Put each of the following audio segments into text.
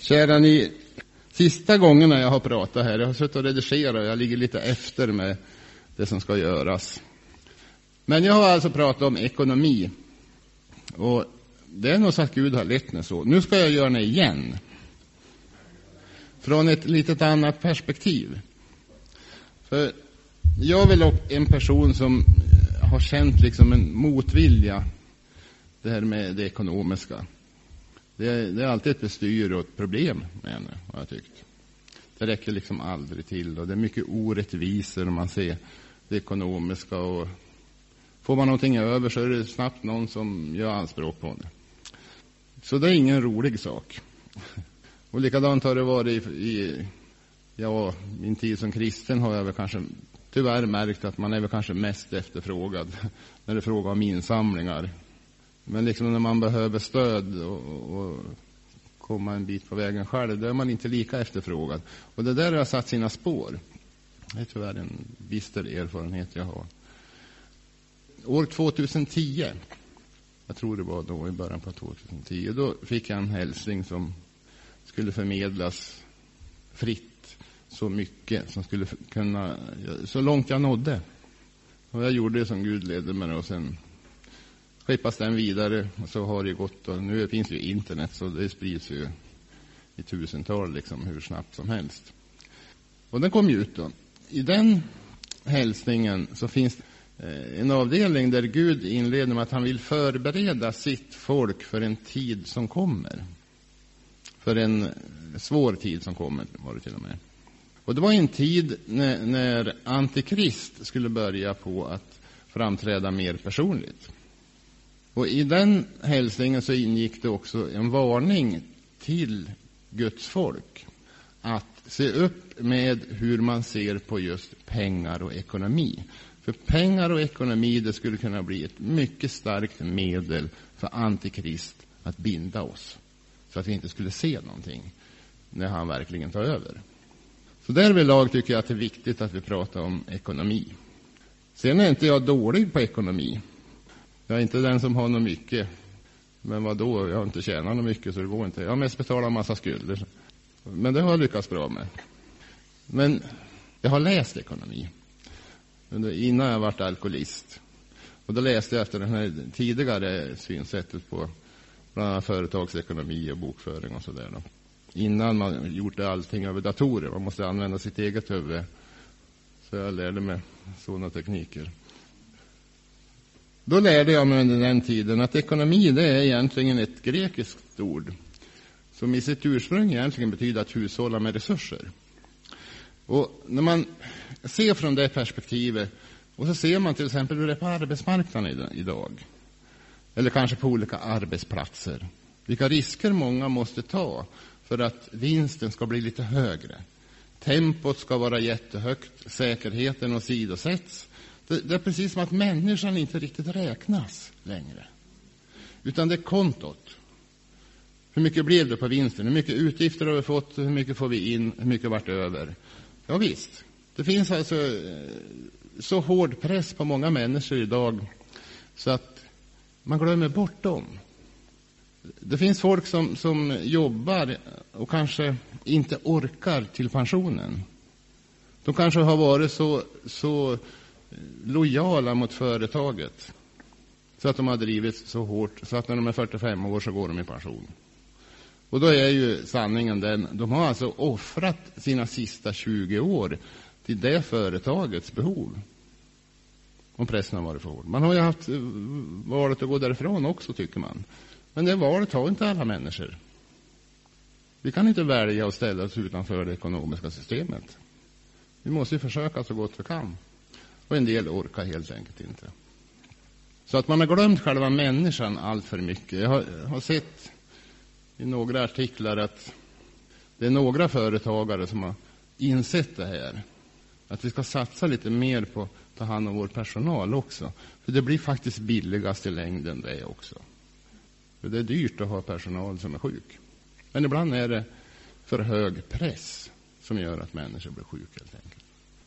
Kära ni, sista gångerna jag har pratat här, jag har suttit och redigerat och jag ligger lite efter med det som ska göras. Men jag har alltså pratat om ekonomi. Och det är nog så att Gud har lett mig så. Nu ska jag göra det igen. Från ett litet annat perspektiv. För jag är väl en person som har känt liksom en motvilja. Det här med det ekonomiska. Det är alltid ett bestyr och ett problem med henne, har jag tyckt. Det räcker liksom aldrig till. Och det är mycket orättvisor när man ser det ekonomiska. Och får man någonting över så är det snabbt någon som gör anspråk på det. Så det är ingen rolig sak. Och likadant har det varit i min tid som kristen har jag väl kanske tyvärr märkt att man är väl kanske mest efterfrågad när det är fråga om insamlingar. Men liksom när man behöver stöd och komma en bit på vägen själv, då är man inte lika efterfrågad. Och det där har satt sina spår. Det är tyvärr en bister erfarenhet jag har. År 2010, jag tror det var då i början på 2010, då fick jag en hälsning som skulle förmedlas fritt så mycket som skulle kunna, så långt jag nådde. Och jag gjorde det som Gud ledde mig och sen skeppas den vidare och så har det gått. Och nu finns ju internet så det sprids ju i tusental liksom hur snabbt som helst. Och den kom ju ut då. I den hälsningen så finns en avdelning där Gud inleder med att han vill förbereda sitt folk för en tid som kommer. För en svår tid som kommer var det till och med. Och det var en tid när Antikrist skulle börja på att framträda mer personligt. Och i den hälsningen så ingick det också en varning till Guds folk att se upp med hur man ser på just pengar och ekonomi. För pengar och ekonomi, det skulle kunna bli ett mycket starkt medel för Antikrist att binda oss. Så att vi inte skulle se någonting när han verkligen tar över. Så därvidlag tycker jag att det är viktigt att vi pratar om ekonomi. Sen är inte jag dålig på ekonomi. Jag är inte den som har något mycket. Men vad då? Jag har inte tjänat något mycket så det går inte. Jag har mest betalat en massa skulder. Men det har jag lyckats bra med. Men jag har läst ekonomi. Innan jag varit alkoholist. Och då läste jag efter det här tidigare synsättet på bland annat företagsekonomi och bokföring och sådär. Innan man gjorde allting över datorer. Man måste använda sitt eget huvud. Så jag lärde mig sådana tekniker. Då lärde jag mig under den tiden att ekonomi det är egentligen ett grekiskt ord. Som i sitt ursprung egentligen betyder att hushålla med resurser. Och när man ser från det perspektivet och så ser man till exempel hur det är på arbetsmarknaden idag. Eller kanske på olika arbetsplatser. Vilka risker många måste ta för att vinsten ska bli lite högre. Tempot ska vara jättehögt, säkerheten åsidosätts. Det är precis som att människan inte riktigt räknas längre. Utan det är kontot. Hur mycket blev det på vinsten? Hur mycket utgifter har vi fått? Hur mycket får vi in? Hur mycket vart över? Ja visst. Det finns alltså så hård press på många människor idag så att man glömmer bort dem. Det finns folk som jobbar och kanske inte orkar till pensionen. De kanske har varit så lojala mot företaget så att de har drivits så hårt så att när de är 45 år så går de i pension. Och då är ju sanningen den, de har alltså offrat sina sista 20 år till det företagets behov. Om pressen har varit för hård. Man har ju haft valet att gå därifrån också tycker man. Men det valet har inte alla människor. Vi kan inte välja att ställa oss utanför det ekonomiska systemet. Vi måste ju försöka så gott vi kan. Och en del orkar helt enkelt inte. Så att man har glömt själva människan allt för mycket. Jag har sett i några artiklar att det är några företagare som har insett det här. Att vi ska satsa lite mer på att ta hand om vår personal också. För det blir faktiskt billigast i längden det också. För det är dyrt att ha personal som är sjuk. Men ibland är det för hög press som gör att människor blir sjuka helt enkelt.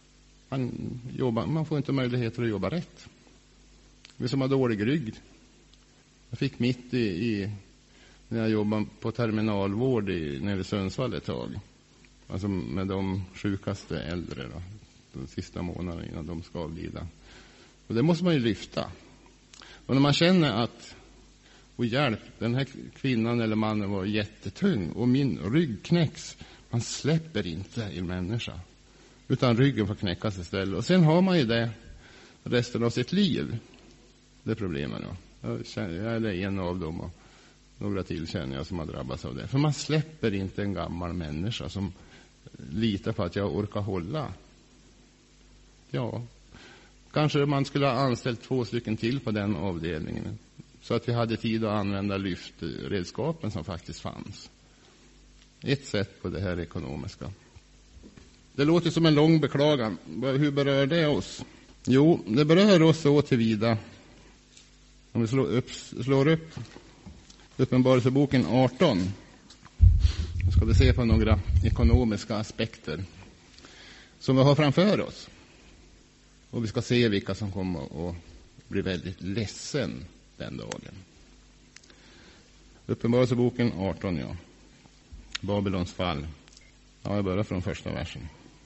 Man får inte möjligheter att jobba rätt. Vi som har dålig rygg. Jag fick mitt i när jag jobbade på terminalvård nere i Sundsvall ett tag. Alltså med de sjukaste äldre då, de sista månaderna innan de ska avlida. Och det måste man ju lyfta. Och när man känner att, och hjälp, den här kvinnan eller mannen var jättetung och min rygg knäcks. Man släpper inte en människa, utan ryggen får knäckas istället. Och sen har man ju det resten av sitt liv. Det är problemet då. Jag är en av dem och några till känner jag som har drabbats av det. För man släpper inte en gammal människa som litar på att jag orkar hålla. Ja, kanske man skulle ha anställt 2 stycken till på den avdelningen. Så att vi hade tid att använda lyftredskapen som faktiskt fanns. Ett sätt på det här ekonomiska. Det låter som en lång beklagan. Hur berör det oss? Jo, det berör oss så tillvida. Om vi slår upp Uppenbarelseboken 18. Då ska vi se på några ekonomiska aspekter som vi har framför oss. Och vi ska se vilka som kommer att bli väldigt ledsen den dagen. Uppenbarelseboken 18, ja. Babylons fall. Ja, jag börjar från första versen.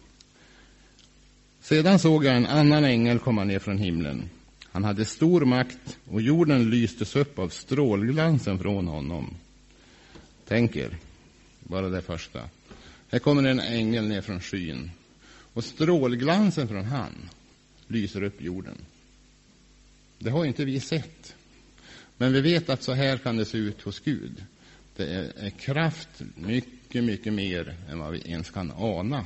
Sedan såg jag en annan ängel komma ner från himlen. Han hade stor makt och jorden lystes upp av strålglansen från honom. Tänk er, bara det första. Här kommer en ängel ner från skyn. Och strålglansen från han lyser upp jorden. Det har inte vi sett. Men vi vet att så här kan det se ut hos Gud. Det är kraft mycket, mycket mer än vad vi ens kan ana.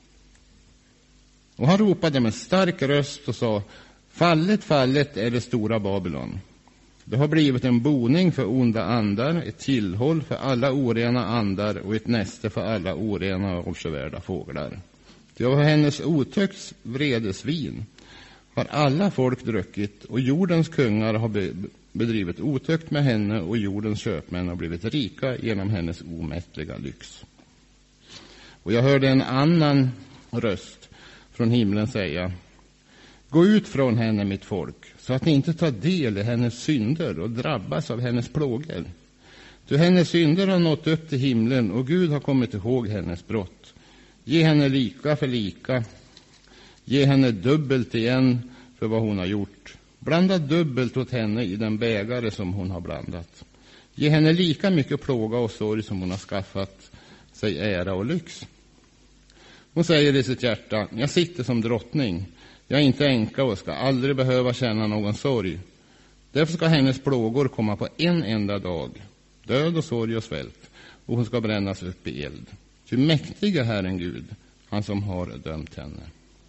Och han ropade med stark röst och sa: Fallet, fallet är det stora Babylon. Det har blivit en boning för onda andar, ett tillhåll för alla orena andar och ett näste för alla orena och avskyvärda fåglar. Det var hennes otäcks vredesvin har alla folk druckit, och jordens kungar har bedrivit otäckt med henne, och jordens köpmän har blivit rika genom hennes omättliga lyx. Och jag hörde en annan röst från himlen säga: Gå ut från henne, mitt folk, så att ni inte tar del i hennes synder och drabbas av hennes plågor. Ty hennes synder har nått upp till himlen, och Gud har kommit ihåg hennes brott. Ge henne lika för lika. Ge henne dubbelt igen för vad hon har gjort. Blanda dubbelt åt henne i den bägare som hon har blandat. Ge henne lika mycket plåga och sorg som hon har skaffat sig ära och lyx. Hon säger i sitt hjärta: Jag sitter som drottning. Jag är inte änka och ska aldrig behöva känna någon sorg. Därför ska hennes plågor komma på en enda dag. Död och sorg och svält. Och hon ska brännas upp i eld. Ty mäktiga Herren Gud, han som har dömt henne.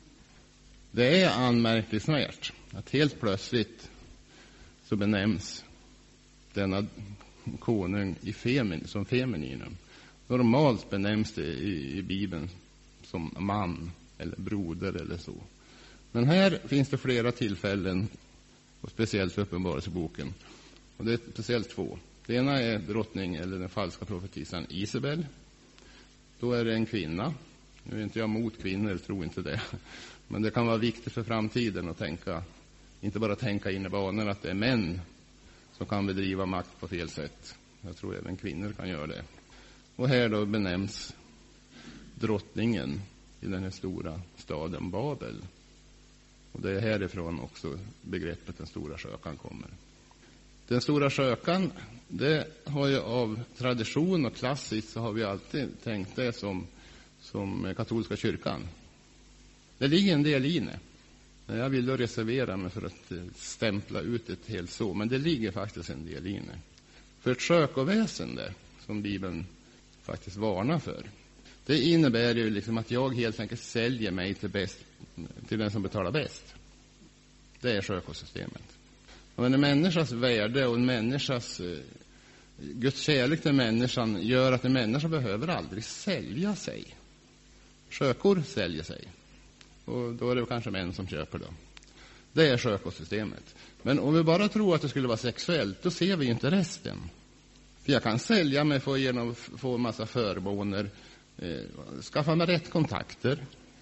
Det är anmärkningsvärt att helt plötsligt så benämns denna konung som feminin. Normalt benämns det i Bibeln som man eller broder eller så. Men här finns det flera tillfällen, och speciellt Uppenbarelseboken. Och det är speciellt 2. Det ena är drottning eller den falska profetisan Isabel. Då är det en kvinna. Nu är inte jag mot kvinnor, tror inte det. Men det kan vara viktigt för framtiden att tänka, inte bara tänka in i banor att det är män som kan bedriva makt på fel sätt. Jag tror även kvinnor kan göra det. Och här då benämns drottningen i den här stora staden Babel. Och det är härifrån också begreppet den stora skökan kommer. Den stora skökan, det har ju av tradition och klassiskt så har vi alltid tänkt det som katolska kyrkan. Det ligger en del i det. Jag vill då reservera mig för att stämpla ut ett helt så. Men det ligger faktiskt en del i det. För ett skökoväsende, som Bibeln faktiskt varnar för, det innebär ju liksom att jag helt enkelt säljer mig till den som betalar bäst. Det är skökosystemet. Och en människas värde och en människas Guds kärlek till människan gör att en människa behöver aldrig sälja sig. Skökor säljer sig. Och då är det kanske män som köper dem. Det är skökosystemet. Men om vi bara tror att det skulle vara sexuellt, då ser vi inte resten. För jag kan sälja mig för att få en massa förmåner, skaffa mig rätt kontakter.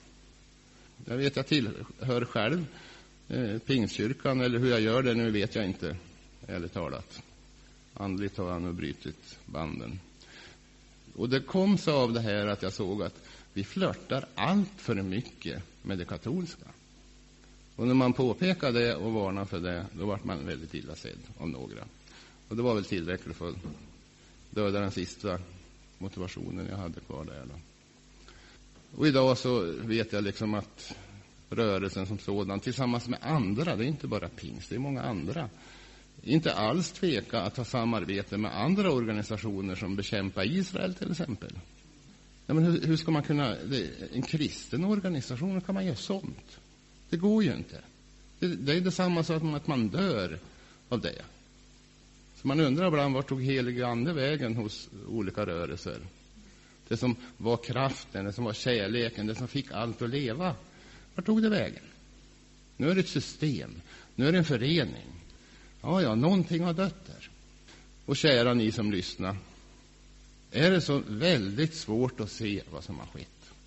Jag vet, jag tillhör själv Pingstkyrkan, eller hur jag gör det nu vet jag inte, ärligt talat. andligt har han nu brutit banden. Och det kom så av det här att jag såg att vi flörtar allt för mycket med det katolska. Och när man påpekade det och varnade för det, då var man väldigt illa sedd av några. Och det var väl tillräckligt för att döda den sista motivationen jag hade kvar där då. Och idag så vet jag liksom att rörelsen som sådan tillsammans med andra, det är inte bara pingst, det är många andra, inte alls tveka att ha samarbete med andra organisationer som bekämpar Israel till exempel. Ja, men hur ska man kunna, en kristen organisation, kan man göra sånt? Det går ju inte. Det är detsamma som att man dör av det. Så man undrar ibland, vart tog heliga ande vägen hos olika rörelser? Det som var kraften, det som var kärleken, det som fick allt att leva. Vart tog det vägen? Nu är det ett system. Nu är det en förening. Ja, någonting har dött där. Och kära ni som lyssnar, är det så väldigt svårt att se vad som har skett?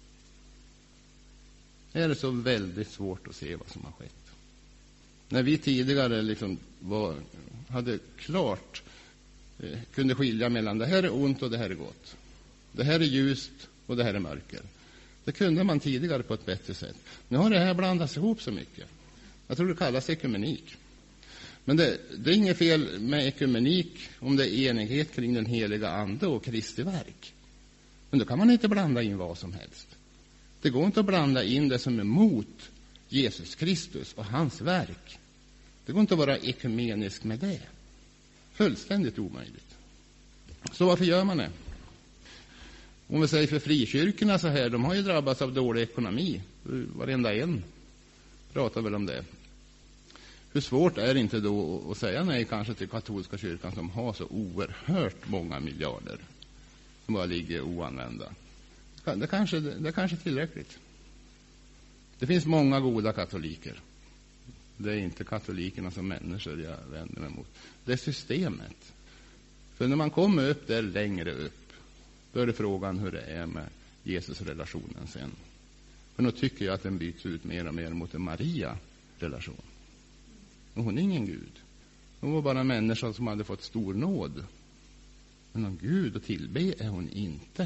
Är det så väldigt svårt att se vad som har skett? När vi tidigare liksom hade klart kunde skilja mellan det här är ont och det här är gott. Det här är ljust och det här är mörker. Det kunde man tidigare på ett bättre sätt. Nu har det här blandats ihop så mycket. Jag tror det kallas ekumenik. Men det är inget fel med ekumenik om det är enighet kring den heliga ande och Kristi verk. Men då kan man inte blanda in vad som helst. Det går inte att blanda in det som är mot Jesus Kristus och hans verk. Det går inte att vara ekumenisk med det. Fullständigt omöjligt. Så varför gör man det? Om vi säger för frikyrkorna så här, de har ju drabbats av dålig ekonomi. Varenda en pratar väl om det. Hur svårt är det inte då att säga nej kanske till katolska kyrkan som har så oerhört många miljarder som bara ligger oanvända? Det kanske är tillräckligt. Det finns många goda katoliker. Det är inte katolikerna som människor jag vänder mig mot. Det är systemet. För när man kommer upp där längre upp, då är det frågan hur det är med Jesus-relationen sen. För nu tycker jag att den byts ut mer och mer mot en Maria-relation. Och hon är ingen Gud. Hon var bara en människa som hade fått stor nåd. Men någon Gud att tillbe är hon inte.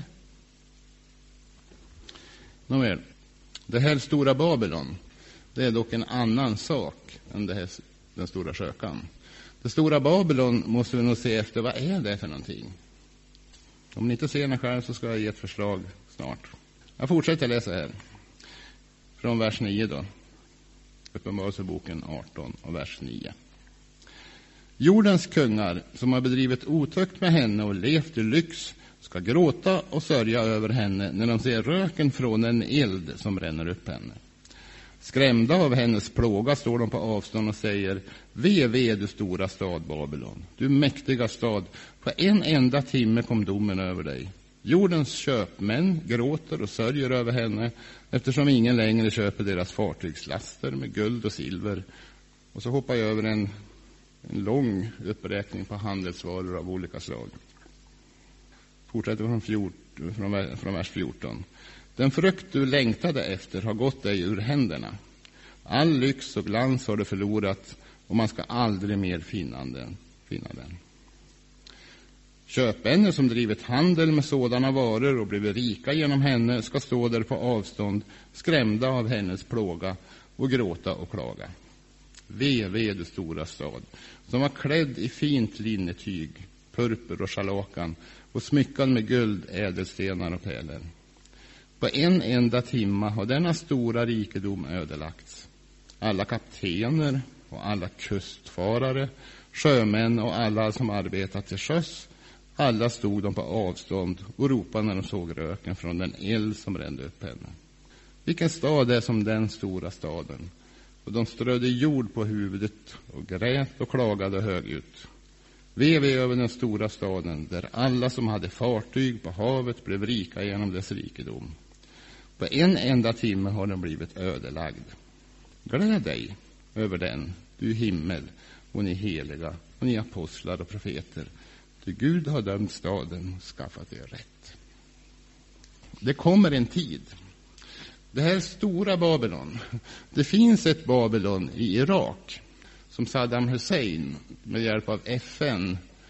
Nåväl, det här stora Babylon, det är dock en annan sak än det här, den stora skökan. Det stora Babylon måste vi nog se efter, vad är det för någonting? Om ni inte ser den själv så ska jag ge ett förslag snart. Jag fortsätter läsa här. Från vers 9 då. Uppenbarelseboken 18 och vers 9. Jordens kungar som har bedrivit otukt med henne och levt i lyx ska gråta och sörja över henne när de ser röken från en eld som ränner upp henne. Skrämda av hennes plåga står de på avstånd och säger: ve, du stora stad Babylon, du mäktiga stad, på en enda timme kom domen över dig. Jordens köpmän gråter och sörjer över henne, eftersom ingen längre köper deras fartygslaster med guld och silver. Och så hoppar jag över en lång uppräkning på handelsvaror av olika slag. Fortsätter från vers 14. Den frukt du längtade efter har gått dig ur händerna. All lyx och glans har du förlorat, och man ska aldrig mer finna den. Köpmän som drivit handel med sådana varor och blivit rika genom henne ska stå där på avstånd, skrämda av hennes plåga, och gråta och klaga. Ve, du stora stad, som var klädd i fint linnetyg, purpur och scharlakan, och smyckad med guld, ädelstenar och pärlor. På en enda timma har denna stora rikedom ödelagts. Alla kaptener och alla kustfarare, sjömän och alla som arbetat till sjöss, alla stod de på avstånd och ropade när de såg röken från den eld som rände upp henne. Vilken stad är som den stora staden? Och de strödde jord på huvudet och grät och klagade högljutt. Ve över den stora staden, där alla som hade fartyg på havet blev rika genom dess rikedom. På en enda timme har den blivit ödelagd. Gläd dig över den, du himmel, och ni heliga, och ni apostlar och profeter. Ty Gud har dömt staden och skaffat er rätt. Det kommer en tid. Det här stora Babylon. Det finns ett Babylon i Irak som Saddam Hussein med hjälp av FN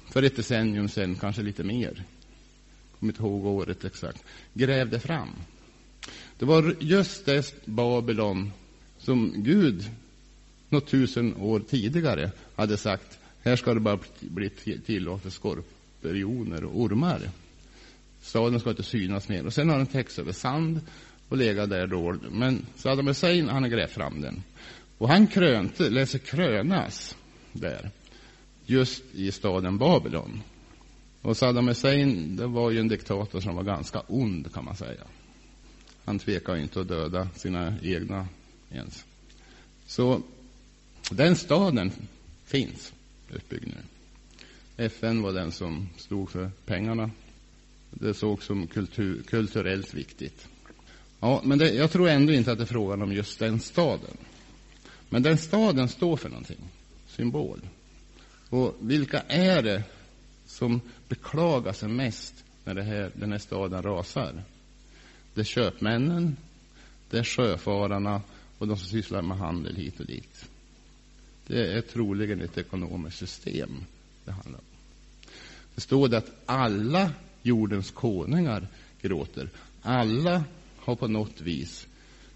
för ett decennium sedan, kanske lite mer, kommer inte ihåg året exakt, grävde fram. Det var just det Babylon som Gud något 1000 år tidigare hade sagt, här ska det bara bli tillåtet skorpioner och ormar. Staden ska inte synas mer. Och sen har den täckts över sand och legat där då. Men Saddam Hussein, han har grävt fram den. Och han läser krönas där, just i staden Babylon. Och Saddam Hussein, det var ju en diktator som var ganska ond, kan man säga. Han tvekade inte att döda sina egna ens. Så den staden finns uppbyggd nu. FN var den som stod för pengarna. Det såg som kulturellt viktigt. Ja, men jag tror ändå inte att det är frågan om just den staden. Men den staden står för någonting. Symbol. Och vilka är det som beklagar sig mest när den här staden rasar? Det är köpmännen, det är sjöfararna och de som sysslar med handel hit och dit. Det är troligen ett ekonomiskt system det handlar om. Det står det att alla jordens konungar gråter. Alla har på något vis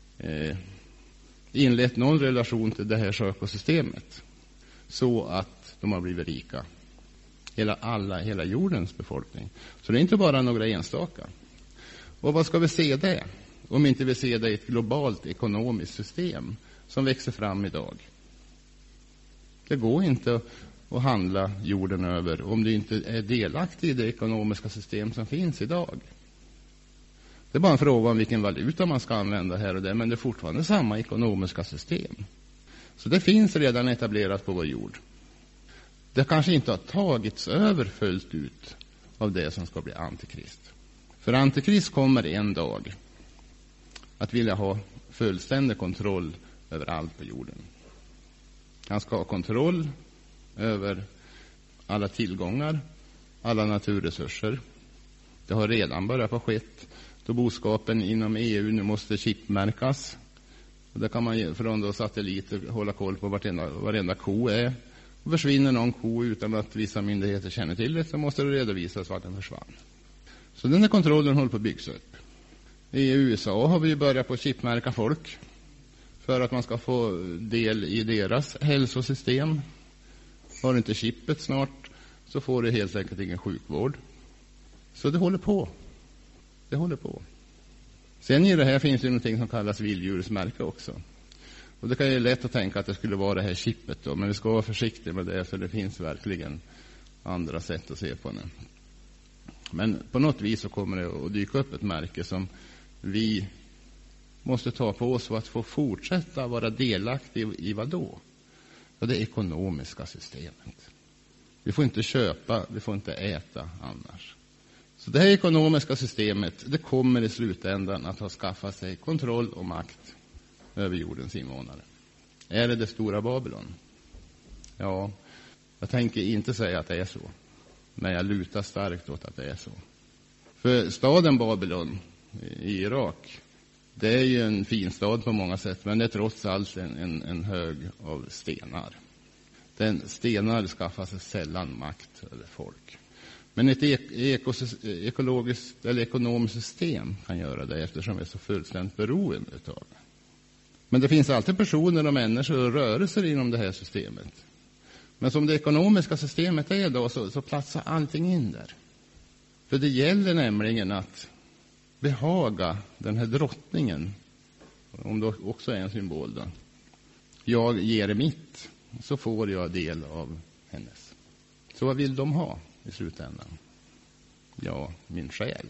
inlett någon relation till det här kökosystemet, så att de har blivit rika. Hela jordens befolkning. Så det är inte bara några enstaka. Och vad ska vi se det? Om inte vi ser det i ett globalt ekonomiskt system som växer fram idag. Det går inte att handla jorden över om du inte är delaktig i det ekonomiska system som finns idag. Det är bara en fråga om vilken valuta man ska använda här och där, men det är fortfarande samma ekonomiska system. Så det finns redan etablerat på vår jord. Det kanske inte har tagits över fullt ut av det som ska bli antikrist. För antikrist kommer en dag att vilja ha fullständig kontroll över allt på jorden. Han ska ha kontroll över alla tillgångar, alla naturresurser. Det har redan börjat på skett då boskapen inom EU nu måste chipmärkas. Och där kan man från då satelliter hålla koll på varenda ko är. Och försvinner någon ko utan att vissa myndigheter känner till det, så måste det redovisas vart den försvann. Så den här kontrollen håller på att byggas upp. I USA har vi börjat på att chipmärka folk för att man ska få del i deras hälsosystem. Har du inte chippet snart så får du helt enkelt ingen sjukvård. Så det håller på. Det håller på. Sen i det här finns det någonting som kallas vilddjursmärke också. Och det kan ju lätt att tänka att det skulle vara det här chippet då, men vi ska vara försiktiga med det, för det finns verkligen andra sätt att se på det. Men på något vis så kommer det att dyka upp ett märke som vi måste ta på oss för att få fortsätta vara delaktiga i vad då? Ja, det ekonomiska systemet. Vi får inte köpa, vi får inte äta annars. Så det här ekonomiska systemet, det kommer i slutändan att ha skaffat sig kontroll och makt över jordens invånare. Är det stora Babylon? Ja, jag tänker inte säga att det är så. Men jag lutar starkt åt att det är så. För staden Babylon i Irak, det är ju en fin stad på många sätt, men det är trots allt en hög av stenar. Den stenar skaffar sig sällan makt över folk. Men ett ekologiskt eller ekonomiskt system kan göra det, eftersom vi är så fullständigt beroende utav det. Men det finns alltid personer och människor och rörelser inom det här systemet. Men som det ekonomiska systemet är då, så platsar allting in där. För det gäller nämligen att behaga den här drottningen, om det också är en symbol då. Jag ger mitt, så får jag del av hennes. Så vad vill de ha i slutändan? Ja, min själ.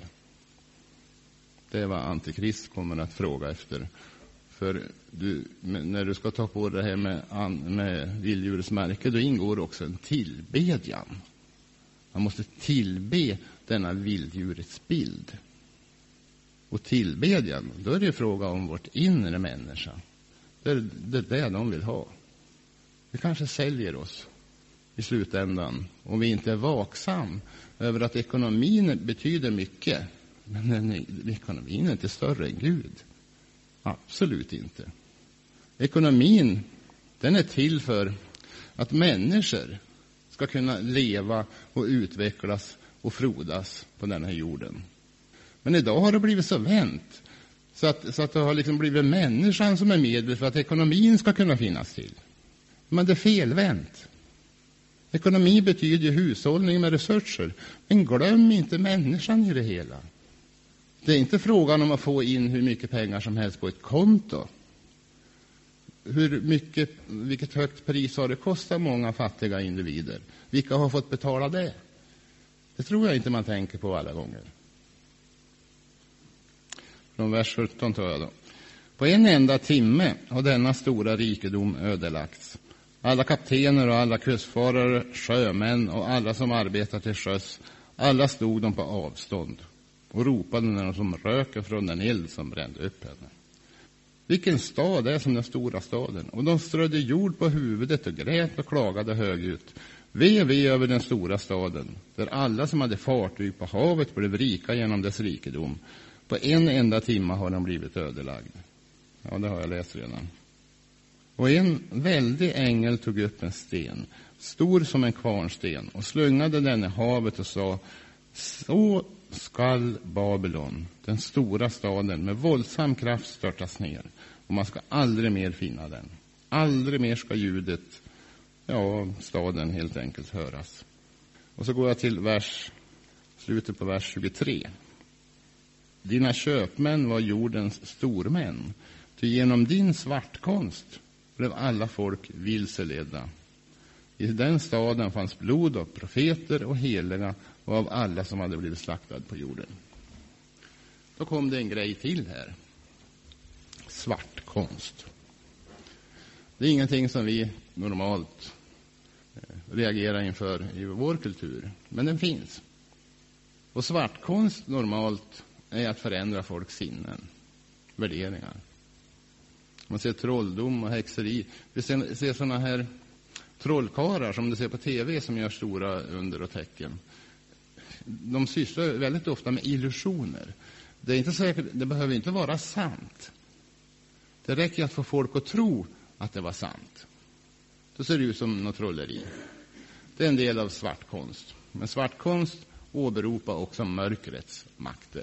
Det är vad antikrist kommer att fråga efter. För när du ska ta på det här med vilddjurets märke, då ingår också en tillbedjan. Man måste tillbe denna vilddjurets bild. Och tillbedjan, då är det fråga om vårt inre människa. Det är det de vill ha. Vi kanske säljer oss i slutändan om vi inte är vaksam över att ekonomin betyder mycket. Men ekonomin är inte större än Gud. Absolut inte. Ekonomin, den är till för att människor ska kunna leva och utvecklas och frodas på den här jorden. Men idag har det blivit så vänt så att det har liksom blivit människan som är medel för att ekonomin ska kunna finnas till. Men det är felvänt. Ekonomi betyder ju hushållning med resurser. Men glöm inte människan i det hela. Det är inte frågan om att få in hur mycket pengar som helst på ett konto. Vilket högt pris har det kostat många fattiga individer? Vilka har fått betala det? Det tror jag inte man tänker på alla gånger. Från vers 17 tar jag då. På en enda timme har denna stora rikedom ödelagts. Alla kaptener och alla kustfarare, sjömän och alla som arbetar till sjöss, alla stod de på avstånd och ropade när de som röken från den eld som brände upp henne. Vilken stad är som den stora staden? Och de strödde jord på huvudet och grät och klagade högljutt. Ve över den stora staden, där alla som hade fartyg på havet blev rika genom dess rikedom. På en enda timme har den blivit ödelagd. Ja, det har jag läst redan. Och en väldig ängel tog upp en sten, stor som en kvarnsten, och slungade den i havet och sa: så skall Babylon, den stora staden, med våldsam kraft störtas ner, och man ska aldrig mer finna den. Aldrig mer ska ljudet, staden helt enkelt höras. Och så går jag till slutet på vers 23. Dina köpmän var jordens stormän, ty genom din svartkonst blev alla folk vilseledda. I den staden fanns blod av profeter och heliga och av alla som hade blivit slaktade på jorden. Då kom det en grej till här. Svartkonst. Det är ingenting som vi normalt reagerar inför i vår kultur, men den finns. Och svartkonst normalt är att förändra folks sinnen, värderingar. Man ser trolldom och häxeri. Vi ser såna här trollkarlar som du ser på tv som gör stora under och tecken. De sysslar väldigt ofta med illusioner. Det är inte säkert, det behöver inte vara sant. Det räcker att få folk att tro att det var sant. Då ser det ut som något trolleri. Det är en del av svartkonst. Men svartkonst åberopar också mörkrets makter.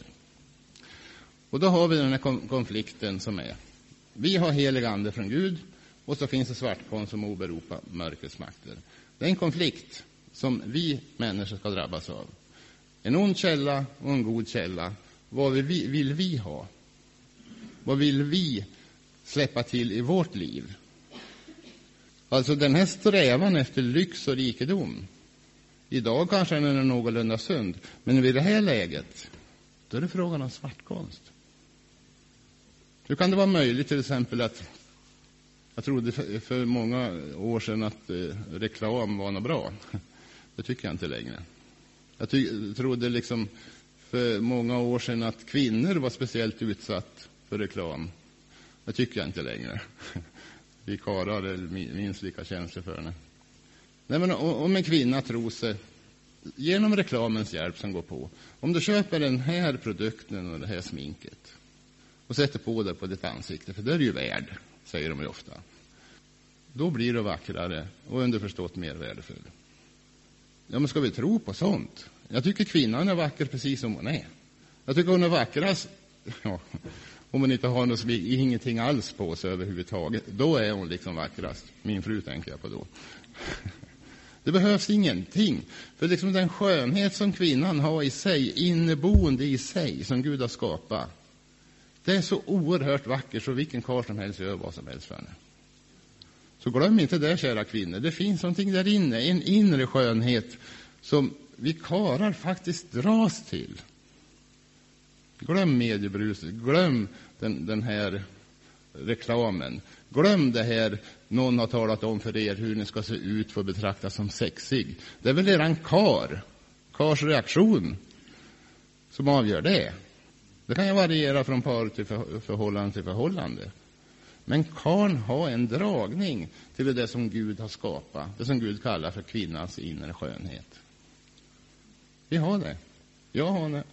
Och då har vi den här konflikten som är. Vi har helig ande från Gud, och så finns det svartkonst som åberopar mörkrets makter. Det är en konflikt som vi människor ska drabbas av. En ond källa och en god källa. Vad vill vi ha? Vad vill vi släppa till i vårt liv? Alltså den här strävan efter lyx och rikedom. Idag kanske den är någorlunda sund. Men vid det här läget, då är det frågan om svartkonst. Hur kan det vara möjligt till exempel att, jag trodde för många år sedan att reklam var något bra. Det tycker jag inte längre. Jag trodde liksom för många år sedan att kvinnor var speciellt utsatt för reklam. Det tycker jag inte längre. Vi karlar är minst lika känsliga för det. Nej, men om en kvinna tror sig genom reklamens hjälp som går på. Om du köper den här produkten och det här sminket och sätter på det på ditt ansikte, för det är ju värd, säger de ju ofta. Då blir du vackrare och underförstått mer värdefull. Ja, men ska vi tro på sånt? Jag tycker kvinnan är vacker precis som hon är. Jag tycker hon är vackrast, om hon inte har ingenting alls på sig överhuvudtaget. Då är hon liksom vackrast. Min fru tänker jag på då. Det behövs ingenting. För liksom den skönhet som kvinnan har i sig, inneboende i sig, som Gud har skapat. Det är så oerhört vackert så vilken karl som helst gör vad som helst för henne. Så glöm inte det, kära kvinnor. Det finns någonting där inne, en inre skönhet som vi karlar faktiskt dras till. Glöm mediebruset, glöm den här reklamen. Glöm det här, någon har talat om för er hur ni ska se ut för att betraktas som sexig. Det är väl eran kars reaktion som avgör det. Det kan ju variera från par till förhållande till förhållande. Men karln har en dragning till det som Gud har skapat. Det som Gud kallar för kvinnans inre skönhet. Vi har det. Jag har det.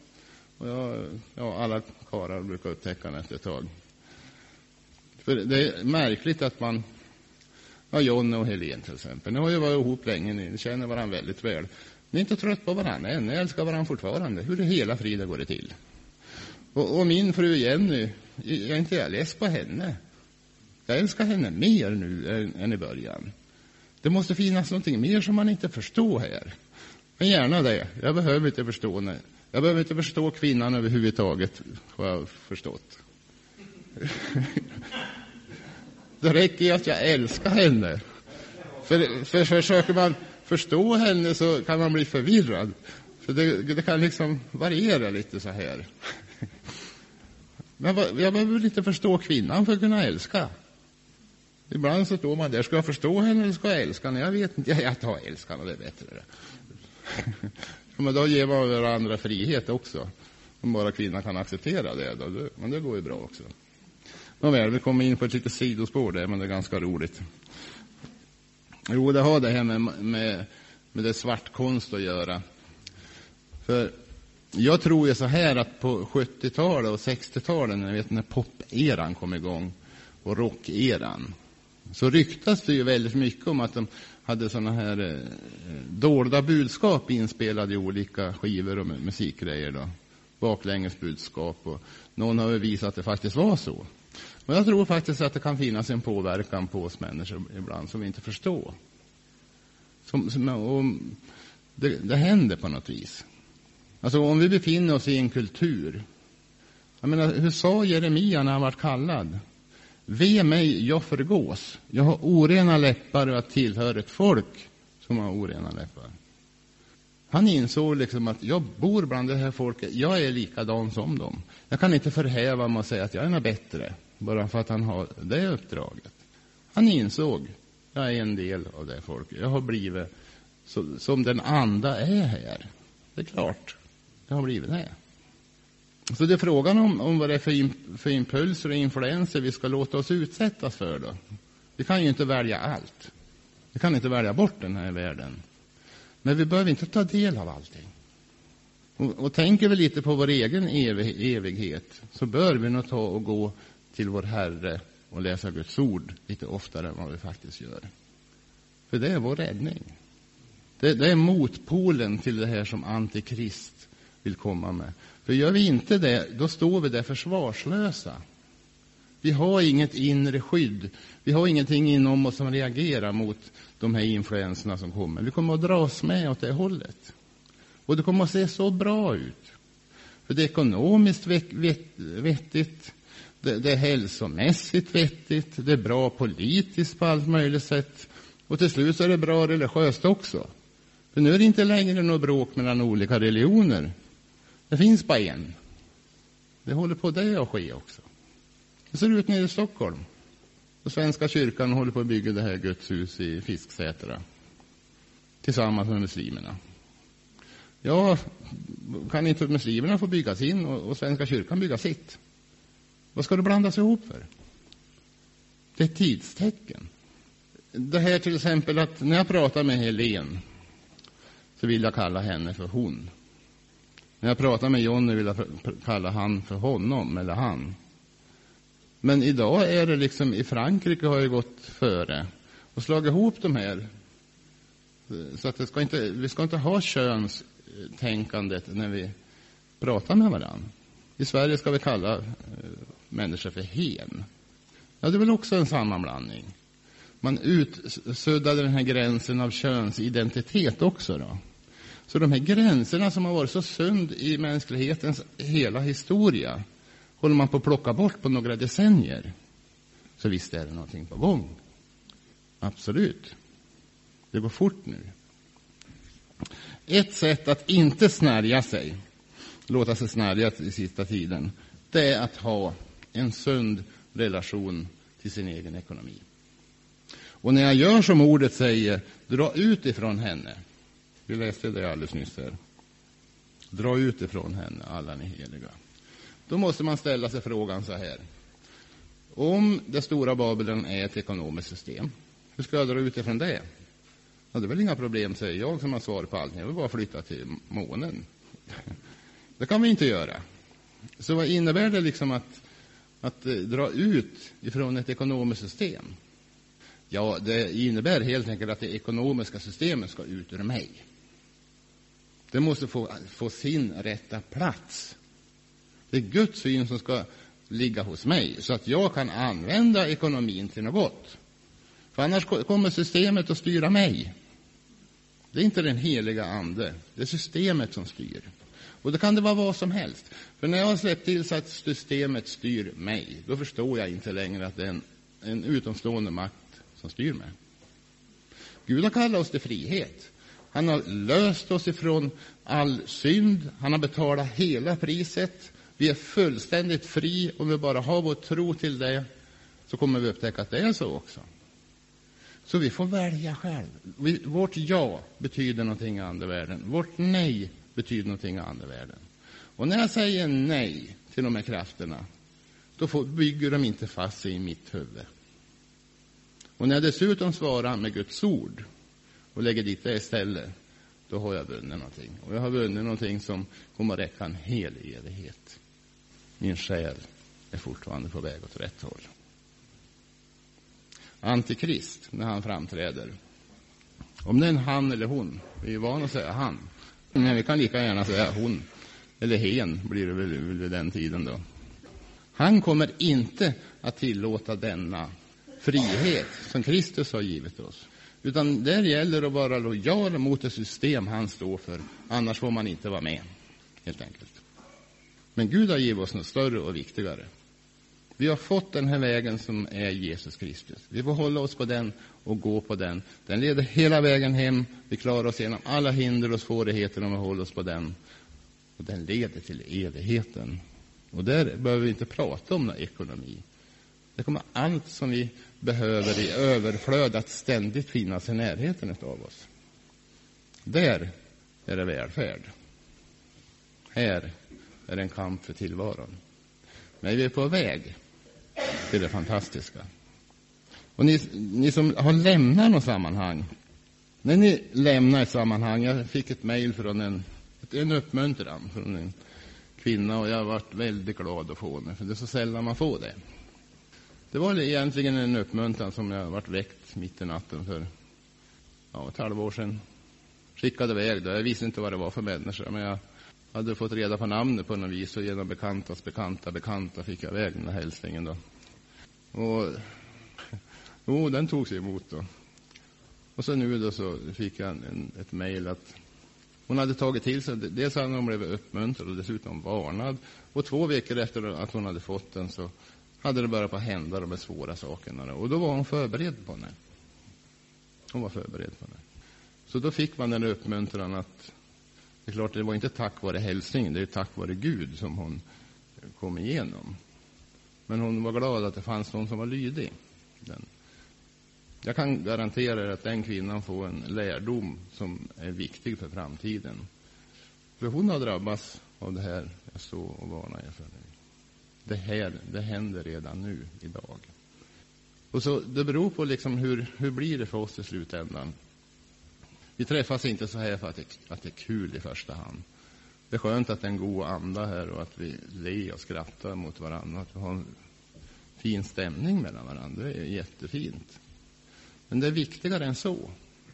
Och alla karlar brukar upptäcka det efter ett tag. För det är märkligt att Ja, John och Helene till exempel. Ni har ju varit ihop länge, ni känner varandra väldigt väl. Ni är inte trött på varandra än, ni älskar varandra fortfarande. Hur är hela friden går det till? Och min fru Jenny, jag är inte less på henne. Jag älskar henne mer nu än i början. Det måste finnas någonting mer som man inte förstår här. Men gärna det. Jag behöver inte förstå det. Jag behöver inte förstå kvinnan överhuvudtaget, har jag förstått. Det räcker ju att jag älskar henne. För försöker man förstå henne så kan man bli förvirrad. För det kan liksom variera lite så här. Men jag behöver inte förstå kvinnan för att kunna älska. Ibland så står man där, ska jag förstå henne eller ska jag älska henne? Jag vet inte, jag tar älskan och det är bättre. Men då ger man varandra frihet också. Om bara kvinnan kan acceptera det, då, men det går ju bra också. Nåväl, vi kommer in på ett litet sidospår där, men det är ganska roligt. Jo, det har det här med det svartkonst att göra. För jag tror ju så här att på 70-talet och 60-talet, när pop-eran kom igång och rock-eran, så ryktas det ju väldigt mycket om att de hade såna här dolda budskap inspelade i olika skivor och musikgrejer då. Baklänges budskap, och någon har ju visat att det faktiskt var så. Men jag tror faktiskt att det kan finnas en påverkan på oss människor ibland som vi inte förstår. Det händer på något vis. Alltså om vi befinner oss i en kultur. Jag menar, hur sa Jeremia när han var kallad? Ve mig, jag förgås. Jag har orena läppar och jag tillhör ett folk som har orena läppar. Han insåg liksom att jag bor bland det här folket. Jag är likadan som dem. Jag kan inte förhäva mig och säga att jag är något bättre. Bara för att han har det uppdraget. Han insåg, jag är en del av det folket. Jag har blivit som den anda är här. Det är klart, jag har blivit det. Så det är frågan om vad det är för impulser och influenser vi ska låta oss utsättas för då. Vi kan ju inte välja allt. Vi kan inte välja bort den här världen. Men vi behöver inte ta del av allting. Och tänker vi lite på vår egen evighet, så bör vi nog ta och gå till vår Herre och läsa Guds ord lite oftare än vad vi faktiskt gör. För det är vår räddning. Det är motpolen till det här som antikrist vill komma med. För gör vi inte det, då står vi där försvarslösa. Vi har inget inre skydd. Vi har ingenting inom oss som reagerar mot de här influenserna som kommer. Vi kommer att dras med åt det hållet. Och det kommer att se så bra ut. För det är ekonomiskt vettigt. Det är hälsomässigt vettigt. Det är bra politiskt på allt möjligt sätt. Och till slut är det bra religiöst också. För nu är det inte längre något bråk mellan olika religioner. Det finns bara en. Det håller på det att ske också. Det ser ut nere i Stockholm. Och Svenska kyrkan håller på att bygga det här Gudshus i Fisksätra. Tillsammans med muslimerna. Ja, kan inte muslimerna få bygga sin och Svenska kyrkan bygga sitt? Vad ska det blandas ihop för? Det är tidstecken. Det här till exempel att när jag pratar med Helene så vill jag kalla henne för hon. När jag pratar med Johnny vill jag kalla han för honom eller han. Men idag är det liksom, i Frankrike har jag gått före och slagit ihop de här. Så att vi ska inte ha könstänkandet när vi pratar med varandra. I Sverige ska vi kalla människor för hen. Ja, det är väl också en sammanblandning. Man utsuddade den här gränsen av könsidentitet också då. Så de här gränserna som har varit så sund i mänsklighetens hela historia håller man på att plocka bort på några decennier. Så visst är det någonting på gång. Absolut. Det går fort nu. Ett sätt att inte snärja sig, låta sig snärja i sista tiden, det är att ha en sund relation till sin egen ekonomi. Och när jag gör som ordet säger, dra ut ifrån henne. Vi läste det alldeles nyss här. Dra ut ifrån henne, alla ni heliga. Då måste man ställa sig frågan så här. Om det stora Babylon är ett ekonomiskt system, hur ska jag dra ut ifrån det? Ja, det är väl inga problem, säger jag som har svar på allting. Jag vill bara flytta till månen. Det kan vi inte göra. Så vad innebär det liksom att dra ut ifrån ett ekonomiskt system? Ja, det innebär helt enkelt att det ekonomiska systemet ska ut ur mig. Det måste få sin rätta plats. Det är Guds syn som ska ligga hos mig, så att jag kan använda ekonomin till något gott. För annars kommer systemet att styra mig. Det är inte den heliga ande, det är systemet som styr. Och då kan det vara vad som helst. För när jag har släppt till så att systemet styr mig, då förstår jag inte längre att det är en utomstående makt som styr mig. Gud har kallat oss till frihet. Han har löst oss ifrån all synd. Han har betalat hela priset. Vi är fullständigt fri. Om vi bara har vår tro till det, så kommer vi upptäcka att det är så också. Så vi får välja själv. Vårt ja betyder någonting i andevärlden. Vårt nej betyder någonting i andevärlden. Och när jag säger nej till de här krafterna, då bygger de inte fast sig i mitt huvud. Och när jag dessutom svarar med Guds ord och lägger dit det istället, då har jag vunnit någonting. Och jag har vunnit någonting som kommer att räcka en hel evighet. Min själ är fortfarande på väg åt rätt håll. Antikrist, när han framträder, om det är en han eller hon, vi är vana att säga han, men vi kan lika gärna säga hon eller hen, blir det väl vid den tiden då. Han kommer inte att tillåta denna frihet som Kristus har givit oss, utan där gäller att vara lojal mot det system han står för, annars får man inte vara med, helt enkelt. Men Gud har givit oss något större och viktigare. Vi har fått den här vägen som är Jesus Kristus. Vi får hålla oss på den och gå på den. Den leder hela vägen hem. Vi klarar oss genom alla hinder och svårigheter om vi håller oss på den. Och den leder till evigheten. Och där behöver vi inte prata om någon ekonomi. Det kommer allt som vi behöver i överflöd att ständigt finnas i närheten av oss. Där är det välfärd. Här är det en kamp för tillvaron. Men vi är på väg till det fantastiska. Och ni som har lämnat något sammanhang, när ni lämnar ett sammanhang, jag fick ett mejl från en uppmuntran från en kvinna, och jag har varit väldigt glad att få det, för det är så sällan man får det. Det var egentligen en uppmuntran som jag varit väckt mitt i natten för ett halvår sedan. Skickade iväg då. Jag visste inte vad det var för människa, men jag hade fått reda på namnet på något vis, och genom bekanta fick jag iväg den här hälsningen då. Och den tog sig emot då. Och så nu då så fick jag ett mejl att hon hade tagit till sig, dels hade hon blivit uppmuntrad och dessutom varnad. Och 2 veckor efter att hon hade fått den så hade det börjat på hända de svåra sakerna. Och då var hon förberedd på det. Hon var förberedd på det. Så då fick man den uppmuntran att det är klart, det var inte tack vare hälsningen, det är tack vare Gud som hon kom igenom. Men hon var glad att det fanns någon som var lydig. Jag kan garantera att den kvinnan får en lärdom som är viktig för framtiden. För hon har drabbats av det här, jag såg och varnar jag för det. Det händer redan nu, idag. Och så det beror på liksom hur blir det för oss i slutändan. Vi träffas inte så här för att det är kul i första hand. Det är skönt att det är en god anda här och att vi ler och skrattar mot varandra. Att vi har en fin stämning mellan varandra. Det är jättefint. Men det är viktigare än så.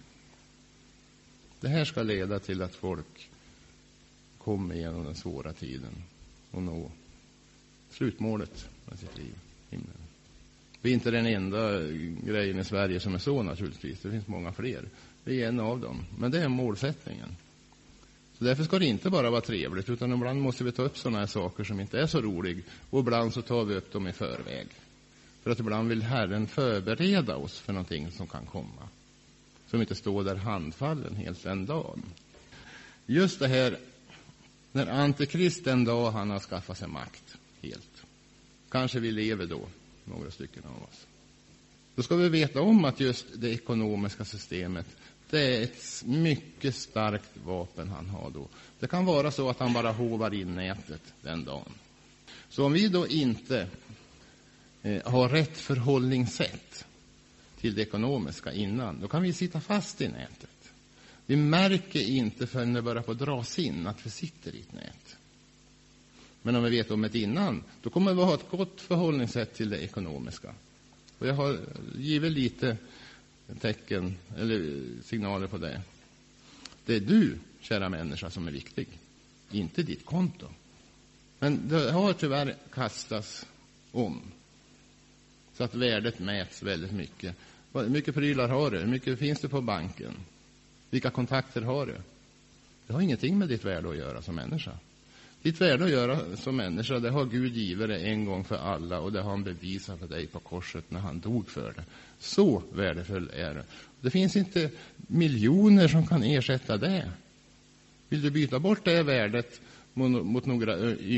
Det här ska leda till att folk kommer igenom den svåra tiden och nå slutmålet med sitt liv, himlen. Vi är inte den enda grejen i Sverige som är så, naturligtvis. Det finns många fler. Vi är en av dem. Men det är målsättningen. Så därför ska det inte bara vara trevligt, utan ibland måste vi ta upp sådana här saker som inte är så roliga. Och ibland så tar vi upp dem i förväg. För att ibland vill Herren förbereda oss för någonting som kan komma. Som inte står där handfallen helt en dag. Just det här, när Antikrist en dag han har skaffat sig makt helt. Kanske vi lever då, några stycken av oss. Då ska vi veta om att just det ekonomiska systemet, det är ett mycket starkt vapen han har då. Det kan vara så att han bara hovar in nätet den dagen. Så om vi då inte har rätt förhållningssätt till det ekonomiska innan, då kan vi sitta fast i nätet. Vi märker inte förrän det börjar på dras in att vi sitter i ett nät. Men om vi vet om det innan, då kommer vi ha ett gott förhållningssätt till det ekonomiska. Och jag har givit lite tecken eller signaler på det. Det är du, kära människa, som är viktig, inte ditt konto. Men det har tyvärr kastats om, så att värdet mäts väldigt mycket. Hur mycket prylar har du? Hur mycket finns det på banken? Vilka kontakter har du? Det har ingenting med ditt värde att göra som människa. Ditt värde att göra som människa, det har Gud givit dig en gång för alla, och det har han bevisat för dig på korset när han dog för det. Så värdefull är det. Det finns inte miljoner som kan ersätta det. Vill du byta bort det värdet mot några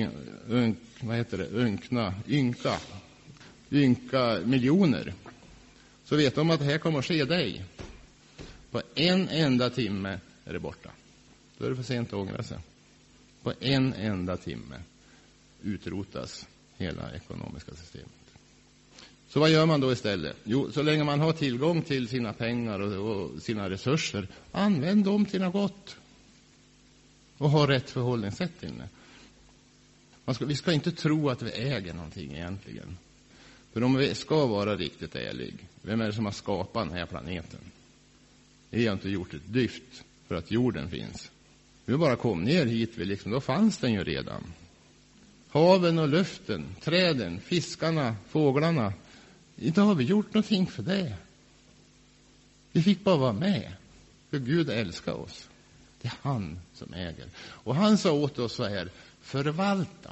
ynka miljoner, så vet de att det här kommer att ske dig. På en enda timme är det borta. Då är det för sent att ångra sig. På en enda timme utrotas hela ekonomiska systemet. Så vad gör man då istället? Jo, så länge man har tillgång till sina pengar och sina resurser, använd dem till något gott. Och ha rätt förhållningssätt till det. Vi ska inte tro att vi äger någonting egentligen. För om vi ska vara riktigt ärlig, vem är det som har skapat den här planeten? Vi har inte gjort ett dyft för att jorden finns. Vi bara kom ner hit, då fanns den ju redan. Haven och luften, träden, fiskarna, fåglarna. Inte har vi gjort någonting för det. Vi fick bara vara med. För Gud älskar oss. Det är han som äger. Och han sa åt oss så här: förvalta.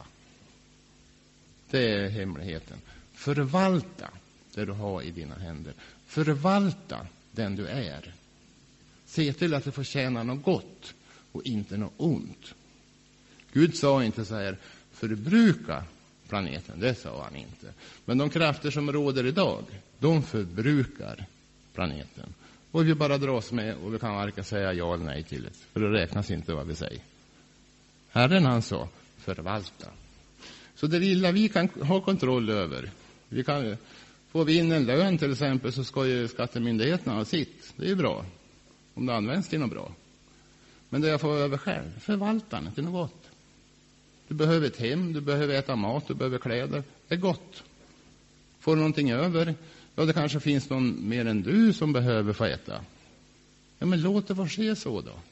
Det är hemligheten. Förvalta det du har i dina händer. Förvalta den du är. Se till att du får tjäna något gott och inte något ont. Gud sa inte så här: förbruka planeten. Det sa han inte. Men de krafter som råder idag, de förbrukar planeten. Och vi bara dras med, och vi kan varken säga ja eller nej till det. För det räknas inte vad vi säger. Herren, han sa: förvalta. Så det lilla vi kan ha kontroll över. Får vi in en lön till exempel, så ska ju skattemyndigheterna ha sitt. Det är ju bra. Om det används till något bra. Men det jag får över själv, förvalta det till något gott. Du behöver ett hem, du behöver äta mat, du behöver kläder. Det är gott. Får du någonting över, ja, det kanske finns någon mer än du som behöver få äta. Ja, men låt det få ske så då.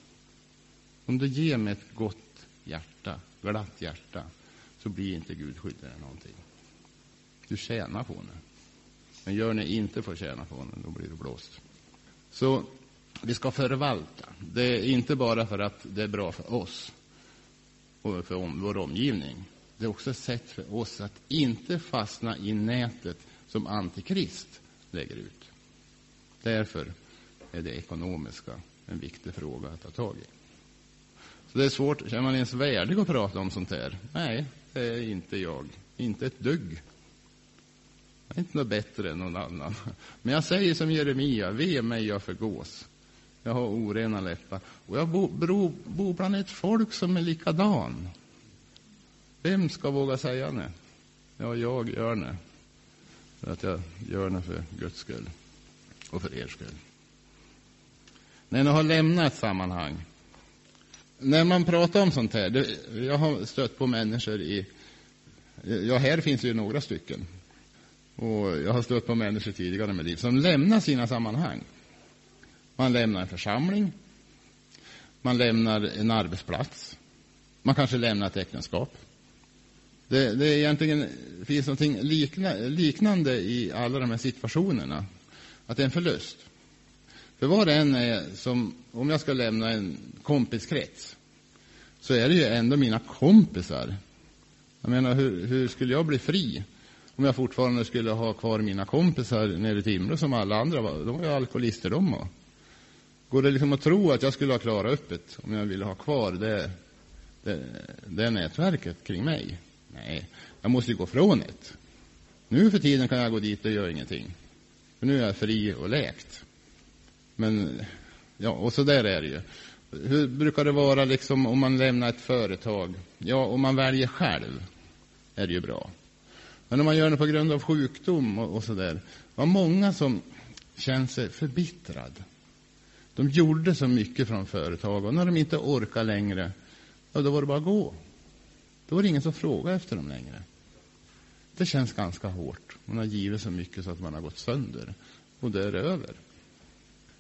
Om du ger med ett gott hjärta, glatt hjärta, så blir inte Gud skyldig dig någonting. Du tjänar på det. Men gör ni inte får tjäna på det, då blir du blåst. Så vi ska förvalta. Det är inte bara för att det är bra för oss och för vår omgivning. Det är också ett sätt för oss att inte fastna i nätet som antikrist lägger ut. Därför är det ekonomiska en viktig fråga att ta tag i. Så det är svårt, är man ens värdig att prata om sånt här? Nej, det är inte jag. Inte ett dugg. Jag är inte något bättre än någon annan. Men jag säger som Jeremia: ve mig, jag förgås. Jag har orena läppar. Och jag bor bland ett folk som är likadan. Vem ska våga säga det? Ja, jag gör det. För att jag gör det för Guds skull. Och för er skull. När ni har lämnat ett sammanhang. När man pratar om sånt här. Jag har stött på människor här finns ju några stycken. Och jag har stött på människor tidigare med liv som lämnar sina sammanhang. Man lämnar en församling. Man lämnar en arbetsplats. Man kanske lämnar ett äktenskap. Det är egentligen finns något liknande i alla de här situationerna. Att det är en förlust. För vad det än är som, om jag ska lämna en kompiskrets, så är det ju ändå mina kompisar. Jag menar, hur skulle jag bli fri om jag fortfarande skulle ha kvar mina kompisar nere i Timrå som alla andra var? De var ju alkoholister de var. Går det liksom att tro att jag skulle ha klarat upp det om jag ville ha kvar det nätverket kring mig? Nej, jag måste ju gå från det. Nu för tiden kan jag gå dit och göra ingenting. För nu är jag fri och läkt. Men, ja, och så där är det ju. Hur brukar det vara liksom om man lämnar ett företag? Ja, om man väljer själv är det ju bra. Men om man gör det på grund av sjukdom och så där. Det var många som känner sig förbittrad. De gjorde så mycket från företag, och när de inte orkar längre, ja, då var det bara att gå. Då var det ingen som frågade efter dem längre. Det känns ganska hårt. Man har givit så mycket så att man har gått sönder. Och det är över.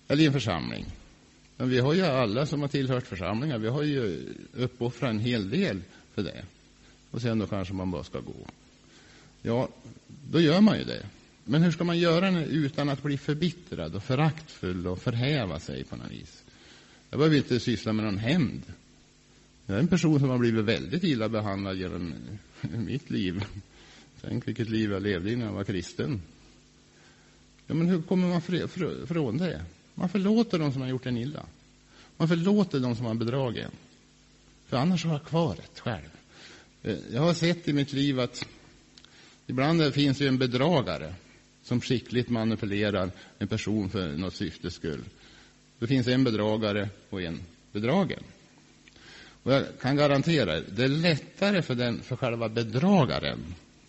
eller i en församling. Men vi har ju alla som har tillhört församlingar, vi har ju uppoffrat en hel del för det. Och sen då kanske man bara ska gå. Ja, då gör man ju det. Men hur ska man göra det utan att bli förbittrad och föraktfull och förhäva sig på något vis? Jag behöver inte syssla med någon hämnd. Jag är en person som har blivit väldigt illa behandlad genom mitt liv. Tänk vilket liv jag levde innan jag var kristen. Ja, men hur kommer man från det? Man förlåter de som har gjort en illa. Man förlåter de som har bedragit en. För annars har jag kvar det själv. Jag har sett i mitt liv att ibland finns ju en bedragare som skickligt manipulerar en person för något syftes skull. Det finns en bedragare och en bedragen. Och jag kan garantera, det är lättare för själva bedragaren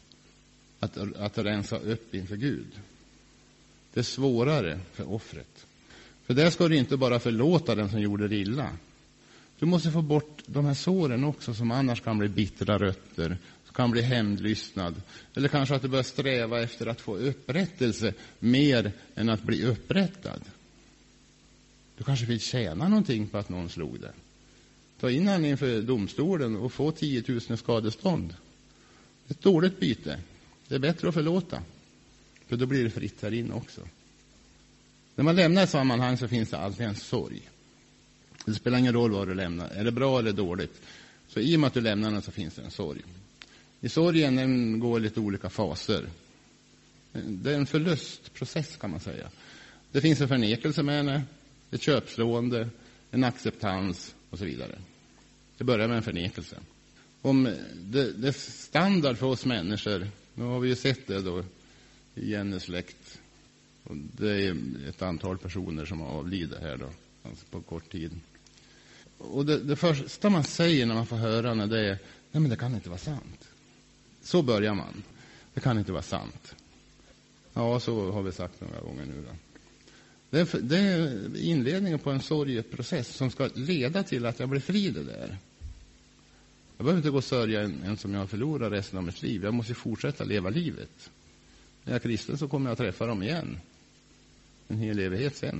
att rensa upp inför Gud. Det är svårare för offret. För där ska du inte bara förlåta den som gjorde det illa. Du måste få bort de här såren också, som annars kan bli bittra rötter, kan bli hämndlystnad. Eller kanske att du börjar sträva efter att få upprättelse mer än att bli upprättad. Du kanske vill tjäna någonting på att någon slog dig. Ta in han inför domstolen och få 10 000 skadestånd. Ett dåligt byte. Det är bättre att förlåta. För då blir det fritt här in också. När man lämnar ett sammanhang så finns det alltid en sorg. Det spelar ingen roll vad du lämnar. Är det bra eller dåligt? Så i och med att du lämnar den så finns det en sorg. I sorgen den går lite olika faser. Det är en förlustprocess kan man säga. Det finns en förnekelse med henne, ett köpslående, en acceptans och så vidare. Det börjar med en förnekelse. Om det är standard för oss människor, nu har vi ju sett det då i Jennes släkt. Och det är ett antal personer som har avlidit här då, alltså på kort tid. Och det första man säger när man får höra när det är, nej men det kan inte vara sant. Så börjar man. Det kan inte vara sant. Ja, så har vi sagt några gånger nu då. Det är inledningen på en sorgeprocess som ska leda till att jag blir fri det där. Jag behöver inte gå och sörja en som jag förlorar resten av mitt liv. Jag måste fortsätta leva livet. När jag är kristen så kommer jag att träffa dem igen. En hel evighet sen.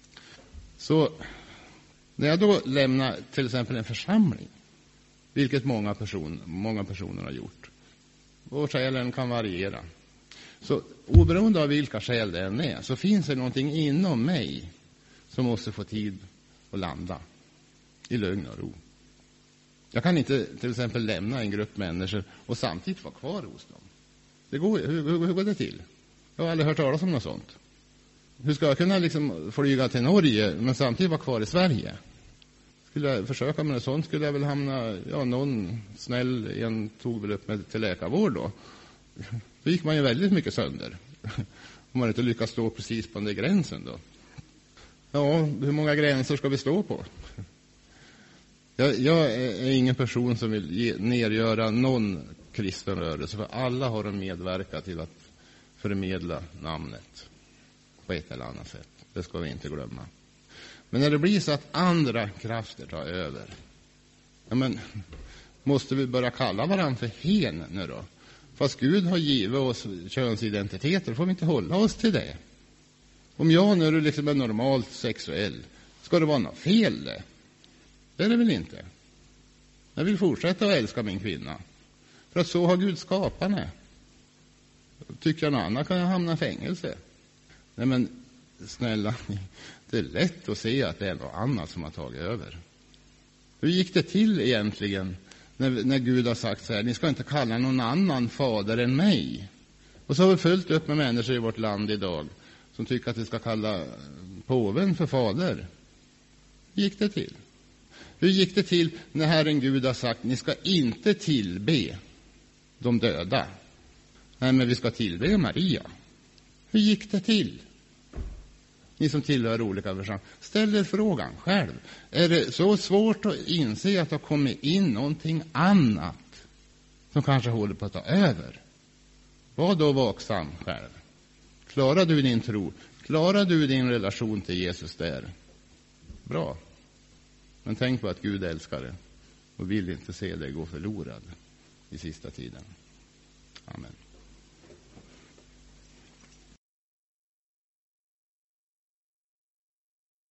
Så när jag då lämnar till exempel en församling, vilket många personer har gjort, och skälen kan variera. Så oberoende av vilka skäl det än är, så finns det någonting inom mig som måste få tid att landa i lugn och ro. Jag kan inte till exempel lämna en grupp människor och samtidigt vara kvar hos dem. Hur går det till? Jag har aldrig hört talas om något sånt. Hur ska jag kunna liksom flyga till Norge men samtidigt vara kvar i Sverige? Skulle jag försöka med något sånt skulle jag väl hamna, någon snäll en tog väl upp mig till läkarvård då. Då gick man ju väldigt mycket sönder. Om man inte lyckas stå precis på den där gränsen då. Ja, hur många gränser ska vi stå på? Jag är ingen person som vill nergöra någon kristen rörelse. För alla har de medverkat till att förmedla namnet på ett eller annat sätt. Det ska vi inte glömma. Men när det blir så att andra krafter tar över, men måste vi börja kalla varandra för hen nu då? Fast Gud har givit oss könsidentiteter, får vi inte hålla oss till det. Om jag nu liksom är normalt sexuell, ska det vara något fel det? Det är det väl inte. Jag vill fortsätta att älska min kvinna. För att så har Gud skapat henne. Tycker jag något annat kan jag hamna i fängelse. Nej men snälla, det är lätt att se att det är något annat som har tagit över. Hur gick det till egentligen när Gud har sagt så här, ni ska inte kalla någon annan fader än mig. Och så har vi följt upp med människor i vårt land idag som tycker att vi ska kalla påven för fader. Hur gick det till? Hur gick det till när Herren Gud har sagt, ni ska inte tillbe de döda? Nej, men vi ska tillbe Maria. Hur gick det till? Ni som tillhör olika församlingar, ställ er frågan själv. Är det så svårt att inse att det har kommit in någonting annat som kanske håller på att ta över? Var då vaksam själv. Klarar du din tro? Klarar du din relation till Jesus där? Bra. Men tänk på att Gud älskar dig och vill inte se dig gå förlorad i sista tiden. Amen.